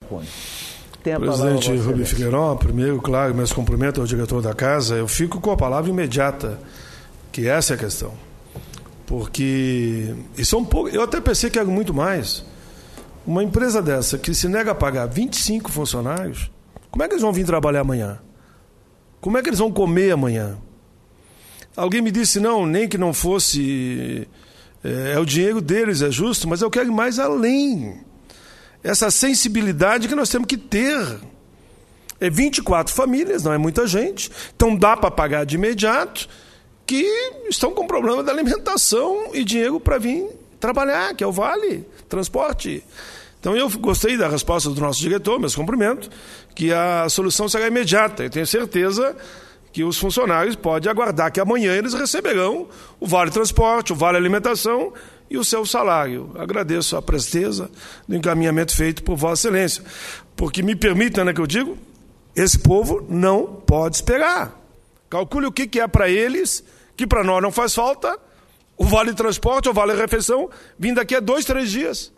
Cunha. Tem a Presidente palavra, Rubem Figueiredo, primeiro, claro, meus cumprimentos ao diretor da casa. Eu fico com a palavra imediata, que essa é a questão. Porque isso é um pouco. Eu até pensei que era muito mais. Uma empresa dessa que se nega a pagar 25 funcionários, como é que eles vão vir trabalhar amanhã? Como é que eles vão comer amanhã? Alguém me disse, não, nem que não fosse... É o dinheiro deles, é justo, mas eu quero ir mais além. Essa sensibilidade que nós temos que ter. É 24 famílias, não é muita gente. Então dá para pagar de imediato, que estão com problema da alimentação e dinheiro para vir trabalhar, que é o Vale Transporte. Então eu gostei da resposta do nosso diretor, meus cumprimentos, que a solução será imediata. Eu tenho certeza que os funcionários podem aguardar que amanhã eles receberão o Vale Transporte, o Vale Alimentação e o seu salário. Agradeço a presteza do encaminhamento feito por Vossa Excelência. Porque me permitam, né, que eu digo, esse povo não pode esperar. Calcule o que é para eles, que para nós não faz falta, o Vale Transporte, o Vale Refeição, vindo daqui a 2, 3 dias.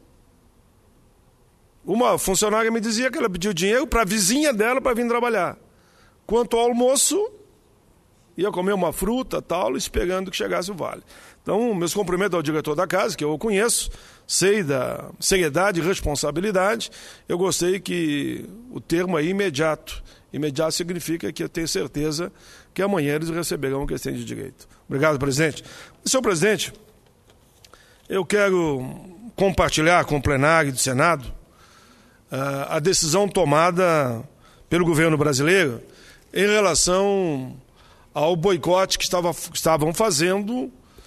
Uma funcionária me dizia que ela pediu dinheiro para a vizinha dela para vir trabalhar. Quanto ao almoço, ia comer uma fruta, tal, esperando que chegasse o Vale. Então, meus cumprimentos ao diretor da casa, que eu o conheço, sei da seriedade e responsabilidade. Eu gostei que o termo aí imediato. Imediato significa que eu tenho certeza que amanhã eles receberão o que eles têm de direito. Obrigado, presidente. Senhor presidente, eu quero compartilhar com o plenário do Senado a decisão tomada pelo governo brasileiro em relação ao boicote que estavam fazendo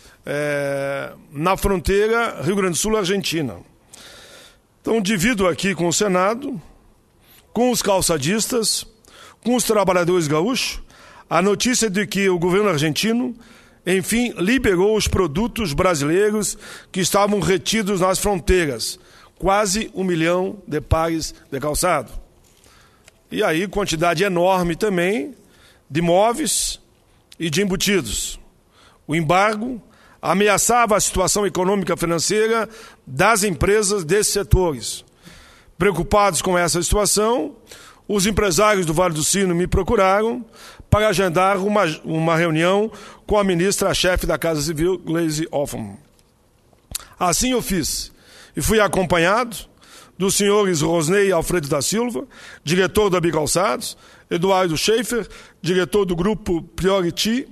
na fronteira Rio Grande do Sul-Argentina. Então, divido aqui com o Senado, com os calçadistas, com os trabalhadores gaúchos, a notícia de que o governo argentino, enfim, liberou os produtos brasileiros que estavam retidos nas fronteiras, quase 1 milhão de pares de calçado. E aí, quantidade enorme também de móveis e de embutidos. O embargo ameaçava a situação econômica financeira das empresas desses setores. Preocupados com essa situação, os empresários do Vale do Sino me procuraram para agendar uma reunião com a ministra-chefe da Casa Civil, Gleisi Hoffmann. Assim eu fiz, e fui acompanhado dos senhores Rosnei Alfredo da Silva, diretor da Bicalçados, Eduardo Schaefer, diretor do grupo Priority,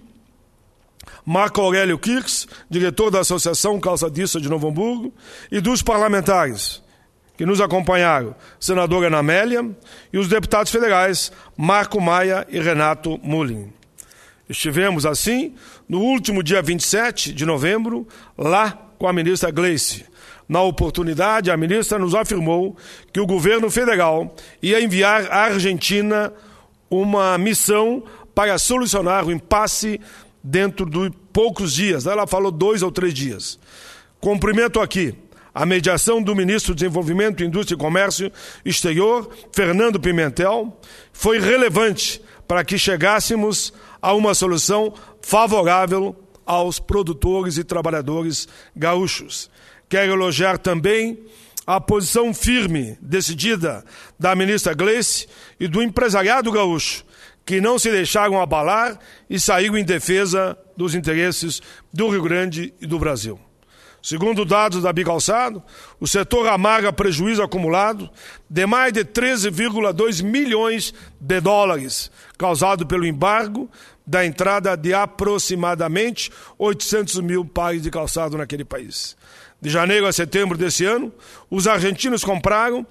Marco Aurélio Kirks, diretor da Associação Calçadista de Novo Hamburgo, e dos parlamentares que nos acompanharam, senadora Ana Amélia, e os deputados federais Marco Maia e Renato Mullin. Estivemos, assim, no último dia 27 de novembro, lá com a ministra Gleisi. Na oportunidade, a ministra nos afirmou que o governo federal ia enviar à Argentina uma missão para solucionar o impasse dentro de poucos dias. Ela falou 2 ou 3 dias. Cumprimento aqui a mediação do ministro do Desenvolvimento, Indústria e Comércio Exterior, Fernando Pimentel, foi relevante para que chegássemos a uma solução favorável aos produtores e trabalhadores gaúchos. Quero elogiar também a posição firme, decidida, da ministra Gleisi e do empresariado gaúcho, que não se deixaram abalar e saíram em defesa dos interesses do Rio Grande e do Brasil. Segundo dados da Bicalçado, o setor amarga prejuízo acumulado de mais de 13,2 milhões de dólares, causado pelo embargo da entrada de aproximadamente 800 mil pares de calçado naquele país. De janeiro a setembro desse ano, os argentinos compraram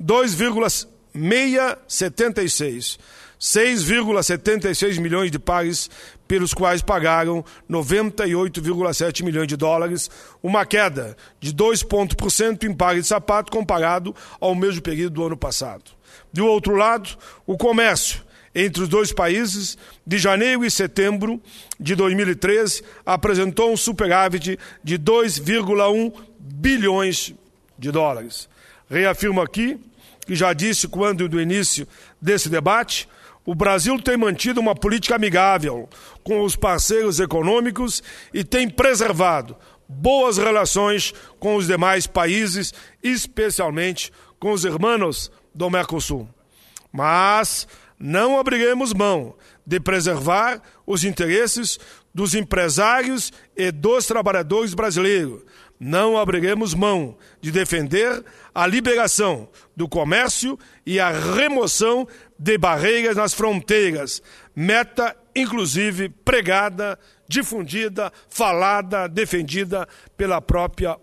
6,76 milhões de pares, pelos quais pagaram 98,7 milhões de dólares, uma queda de 2% em pares de sapato comparado ao mesmo período do ano passado. Do outro lado, o comércio entre os dois países, de janeiro e setembro de 2013, apresentou um superávit de 2,1 bilhões de dólares. Reafirmo aqui, que já disse quando do início desse debate, o Brasil tem mantido uma política amigável com os parceiros econômicos e tem preservado boas relações com os demais países, especialmente com os irmãos do Mercosul. Mas não abriremos mão de preservar os interesses dos empresários e dos trabalhadores brasileiros. Não abriremos mão de defender a liberação do comércio e a remoção de barreiras nas fronteiras, meta, inclusive, pregada, difundida, falada, defendida pela própria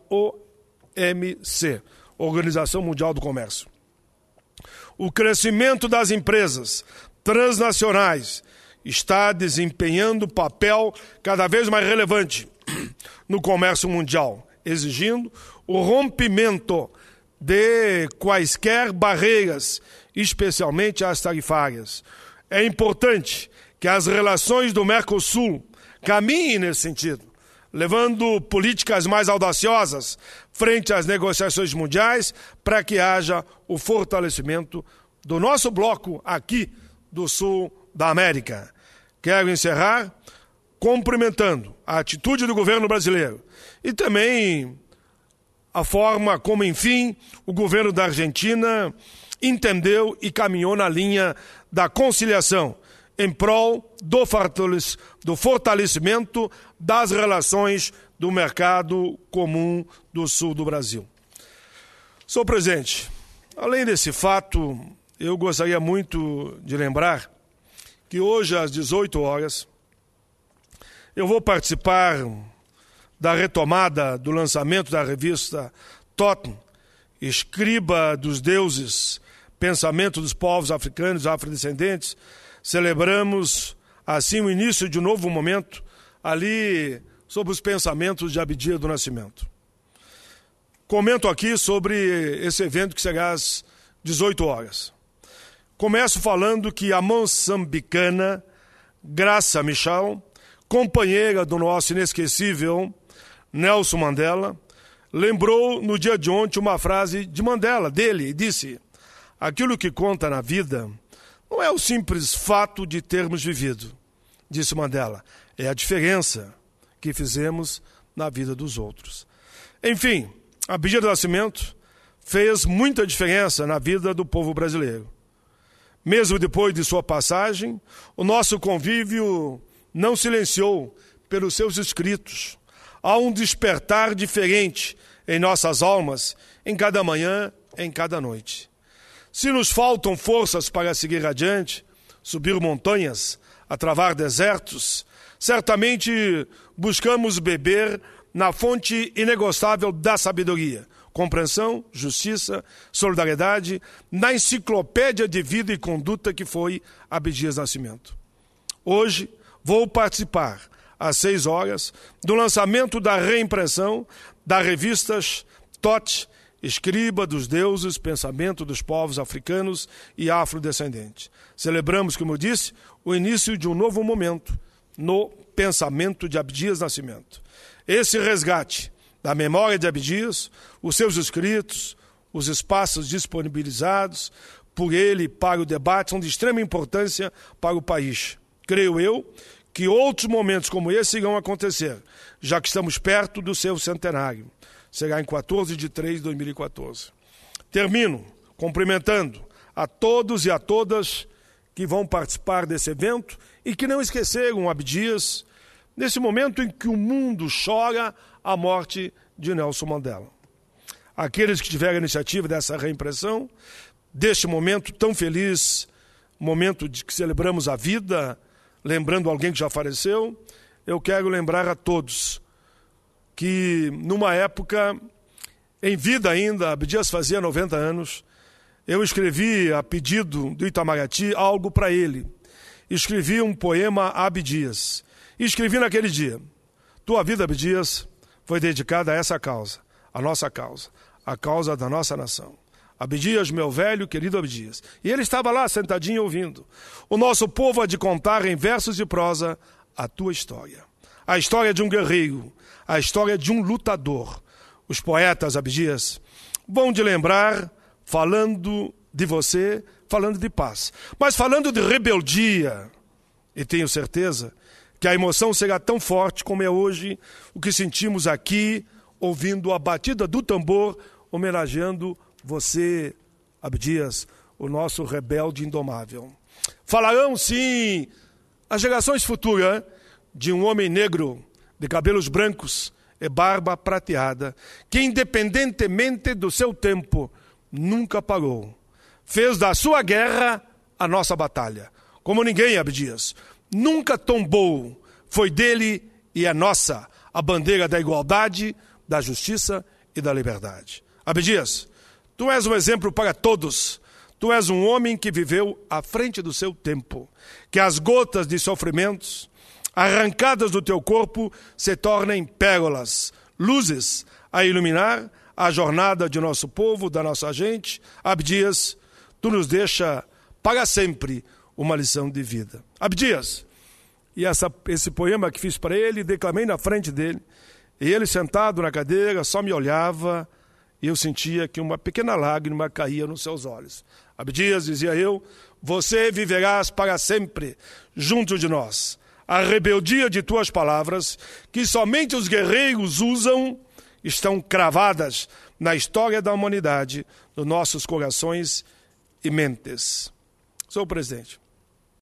OMC, Organização Mundial do Comércio. O crescimento das empresas transnacionais está desempenhando papel cada vez mais relevante no comércio mundial, exigindo o rompimento de quaisquer barreiras, especialmente as tarifárias. É importante que as relações do Mercosul caminhem nesse sentido, levando políticas mais audaciosas frente às negociações mundiais para que haja o fortalecimento do nosso bloco aqui do sul da América. Quero encerrar cumprimentando a atitude do governo brasileiro e também a forma como, enfim, o governo da Argentina entendeu e caminhou na linha da conciliação em prol do fortalecimento das relações do mercado comum do sul do Brasil. Senhor presidente, além desse fato, eu gostaria muito de lembrar que hoje, às 18 horas, eu vou participar da retomada do lançamento da revista Totem, Escriba dos Deuses, Pensamento dos Povos Africanos e Afrodescendentes. Celebramos, assim, o início de um novo momento, ali, sobre os pensamentos de Abdias do Nascimento. Comento aqui sobre esse evento que será às 18 horas. Começo falando que a moçambicana Graça Michel, companheira do nosso inesquecível Nelson Mandela, lembrou no dia de ontem uma frase de Mandela, dele, e disse: aquilo que conta na vida não é o simples fato de termos vivido, disse Mandela, é a diferença que fizemos na vida dos outros. Enfim, Abdias do Nascimento fez muita diferença na vida do povo brasileiro. Mesmo depois de sua passagem, o nosso convívio não silenciou pelos seus escritos. Há um despertar diferente em nossas almas, em cada manhã, em cada noite. Se nos faltam forças para seguir adiante, subir montanhas, atravar desertos, certamente buscamos beber na fonte inegostável da sabedoria, compreensão, justiça, solidariedade, na enciclopédia de vida e conduta que foi Abdias do Nascimento. Hoje vou participar, às 6 horas, do lançamento da reimpressão das revistas Totem, Escriba dos Deuses, Pensamento dos Povos Africanos e Afrodescendentes. Celebramos, como eu disse, o início de um novo momento no pensamento de Abdias do Nascimento. Esse resgate da memória de Abdias, os seus escritos, os espaços disponibilizados por ele para o debate são de extrema importância para o país. Creio eu que outros momentos como esse irão acontecer, já que estamos perto do seu centenário. Será em 14 de 3 de 2014. Termino cumprimentando a todos e a todas que vão participar desse evento e que não esqueceram Abdias nesse momento em que o mundo chora a morte de Nelson Mandela. Aqueles que tiveram a iniciativa dessa reimpressão, deste momento tão feliz, momento de que celebramos a vida, lembrando alguém que já faleceu, eu quero lembrar a todos que numa época, em vida ainda, Abdias fazia 90 anos, eu escrevi a pedido do Itamaraty algo para ele. Escrevi um poema a Abdias. E escrevi naquele dia: tua vida, Abdias, foi dedicada a essa causa, a nossa causa, a causa da nossa nação. Abdias, meu velho, querido Abdias. E ele estava lá, sentadinho, ouvindo. O nosso povo há de contar em versos e prosa a tua história. A história de um guerreiro, a história de um lutador. Os poetas, Abdias, vão de lembrar, falando de você, falando de paz, mas falando de rebeldia. E tenho certeza que a emoção será tão forte como é hoje o que sentimos aqui, ouvindo a batida do tambor, homenageando você, Abdias, o nosso rebelde indomável. Falarão, sim, as gerações futuras de um homem negro, de cabelos brancos e barba prateada, que independentemente do seu tempo, nunca parou. Fez da sua guerra a nossa batalha. Como ninguém, Abdias. Nunca tombou. Foi dele e é nossa a bandeira da igualdade, da justiça e da liberdade. Abdias, tu és um exemplo para todos. Tu és um homem que viveu à frente do seu tempo. Que as gotas de sofrimentos arrancadas do teu corpo se tornem pérolas, luzes a iluminar a jornada de nosso povo, da nossa gente. Abdias, tu nos deixa para sempre uma lição de vida. Abdias, e esse poema que fiz para ele, declamei na frente dele, e ele sentado na cadeira só me olhava e eu sentia que uma pequena lágrima caía nos seus olhos. Abdias, dizia eu, você viverás para sempre junto de nós. A rebeldia de tuas palavras, que somente os guerreiros usam, estão cravadas na história da humanidade, nos nossos corações e mentes. Senhor presidente,